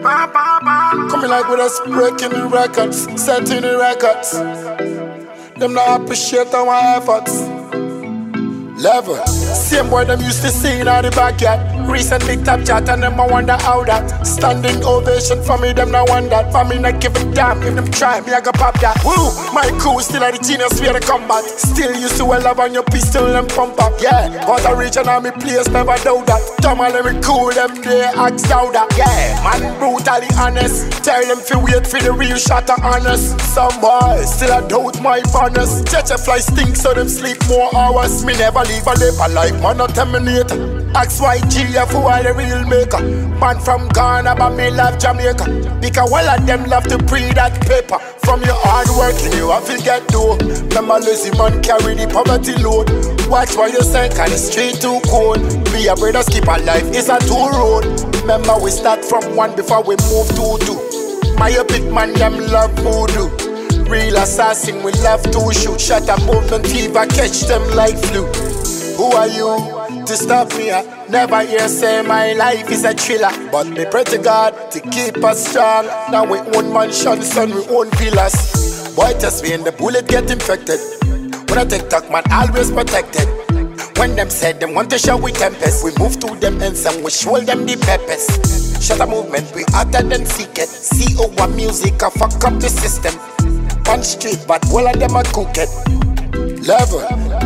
Coming like with us breaking the records, setting the records. Them not appreciate our efforts. Level. Same boy them used to see in the backyard. Recent big top chat and them I wonder how that. Standing ovation for me, them not want that. For me not give a damn, if them try me I go pop that. Woo! My crew still at the genius where they combat. Still used to well love on your pistol and pump up. Yeah, but I reach and me place never doubt that. Tom and let me cool them there, ask that. Yeah, man brutally honest. Tell them to wait for the real shot of honest. Some boys still I doubt my bonus. Judge a fly stink so them sleep more hours. Me never leave a labor like man not terminate. Ask YGF who are the real maker. Man from Ghana but me love Jamaica. Because all of them love to pre that paper. From your hard working you have to get dough. Remember lazy man carry the poverty load. Watch what you say cause the street too cold. Be a brother keep alive, it's a two road. Remember we start from one before we move to two. My big man them love voodoo. Real assassin we love to shoot. Shut a movement fever catch them like flu. Who are you to stop me? I never hear say my life is a thriller. But me pray to God to keep us strong. Now we own mansions and we own villas. Boy test me and the bullet get infected. When I take talk man always protected. When them said them want to show we tempest, we move to them ends and we show them the peppers. Shut a movement we hotter than secret. CO1 music I fuck up the system. One street but all of them are cooked. Level.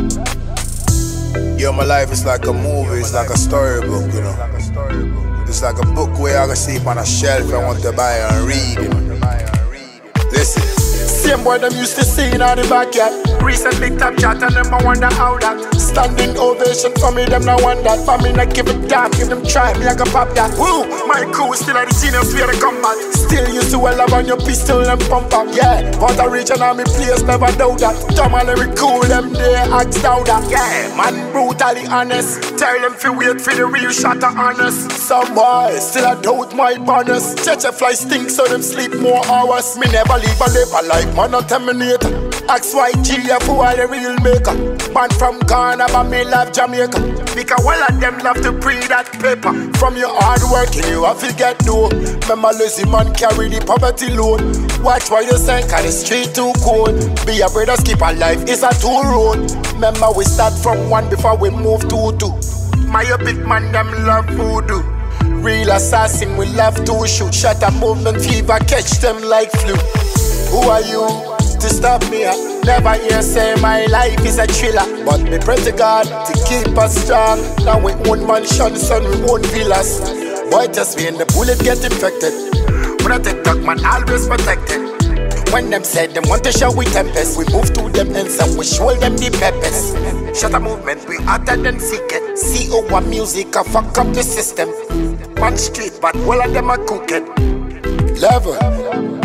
Yo, my life is like a movie, it's like a storybook, you know. It's like a book where I can see on a shelf I want to buy and read, you know. Listen. Same boy them used to see in the backyard. Recent big top chat and them I wonder how that. Standing ovation for me, them not want that. For me not give a damn, if them try me I go pop that. Woo! My crew still at the genius where they combat. Still used to well love on your pistol and pump up. Yeah, but I reach and me place never doubt that. Tom and let me cool them there, ask that. Yeah, man brutally honest. Tell them to wait for the real shot of honest. Some boys still I doubt my bonus. Judge a fly stink so them sleep more hours. Me never leave a labor like man not terminate. Ask YGF who are the real maker. Man from Ghana but me love Jamaica. Because all of them love to pre that paper. From your hard working you have to get dough. Remember lazy man carry the poverty load. Watch what you say cause the street too cold. Be a brother keep alive, it's a two road. Remember we start from one before we move to two. My big man them love voodoo. Real assassin we love to shoot. Shut a movement fever catch them like flu. Who are you to stop me? I never hear say my life is a thriller. But me pray to God to keep us strong. Now we own mansions and we own villas. Boy test me and the bullet get infected. When I take talk man always protected. When them said them want to show we tempest, we move to them ends and we show them the peppers. Shut a movement we hotter than secret. CO1 music I fuck up the system. One street but all of them are cooked. Level.